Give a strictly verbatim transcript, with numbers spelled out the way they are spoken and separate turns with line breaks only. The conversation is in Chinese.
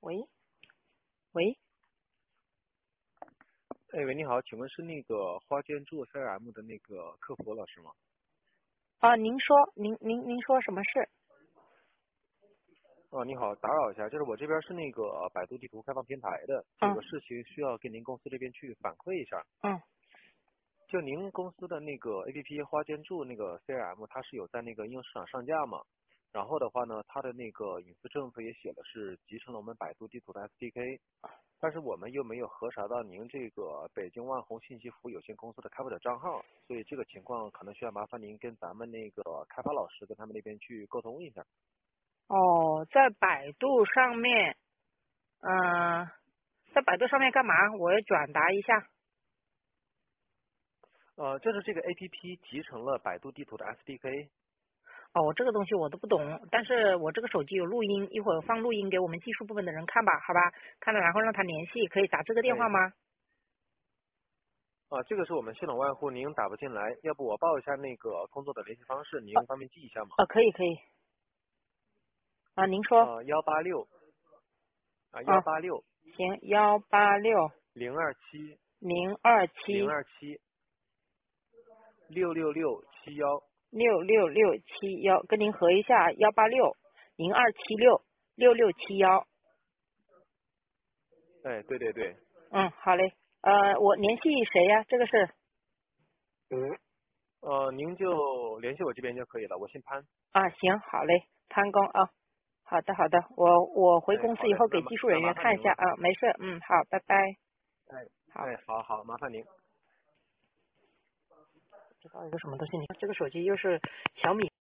喂，喂，
哎喂，你好，请问是那个花间住 C R M 的那个客服老师吗？
啊，您说，您您您说什么事？
哦，你好，打扰一下，就是我这边是那个百度地图开放平台的，就有
嗯
个事情需要跟您公司这边去反馈一下。
嗯，
就您公司的那个 A P P 花间住那个 C R M，它是有在那个应用市场上架嘛？然后的话呢，它的那个隐私政策也写的是集成了我们百度地图的 S D K，但是我们又没有核查到您这个北京万宏信息服务有限公司的开发者账号，所以这个情况可能需要麻烦您跟咱们那个开发老师跟他们那边去沟通一下。
哦，在百度上面，嗯、在百度上面干嘛？我也转达一下。
呃，就是这个 A P P 集成了百度地图的 S D K。
哦，这个东西我都不懂，但是我这个手机有录音，一会儿放录音给我们技术部门的人看吧，好吧？看了然后让他联系，可以打这个电话
哎，
吗？
啊，这个是我们系统外呼，您打不进来，要不我报一下那个工作的联系方式，
呃
您方便记一下吗？
呃，可以可以，啊，您说，
呃，幺八六啊，幺
啊，
八六
行，幺八六
零二七
零二
零
七
二七六六六七幺。
六六六七幺，跟您合一下，幺八六零二七六六六七幺。
哎，对对对。
嗯，好嘞。呃，我联系谁呀？这个是
嗯。呃，您就联系我这边就可以了，我姓潘。
啊，行，好嘞，潘工啊。好的，好的，我我回
哎，好嘞，
公司以后
那麻那
给技术人员
麻烦您了。
看一下啊，没事，嗯，好，拜拜。
哎
好，
哎，好好，麻烦您。
这到底是什么东西？你看这个手机又是小米。